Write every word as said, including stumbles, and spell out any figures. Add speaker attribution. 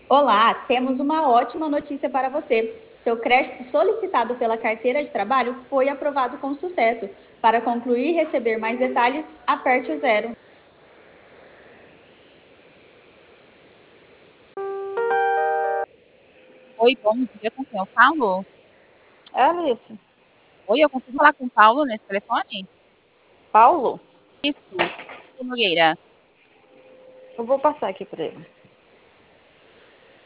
Speaker 1: Olá, temos uma ótima notícia para você. Seu crédito solicitado pela carteira de trabalho foi aprovado com sucesso. Para concluir e receber mais detalhes, aperte o zero.
Speaker 2: Oi, bom dia, com quem eu falo?
Speaker 3: É, Alice.
Speaker 2: Oi, eu consigo falar com o Paulo nesse telefone?
Speaker 3: Paulo?
Speaker 2: Isso, Paulo Nogueira.
Speaker 3: Eu vou passar aqui para ele.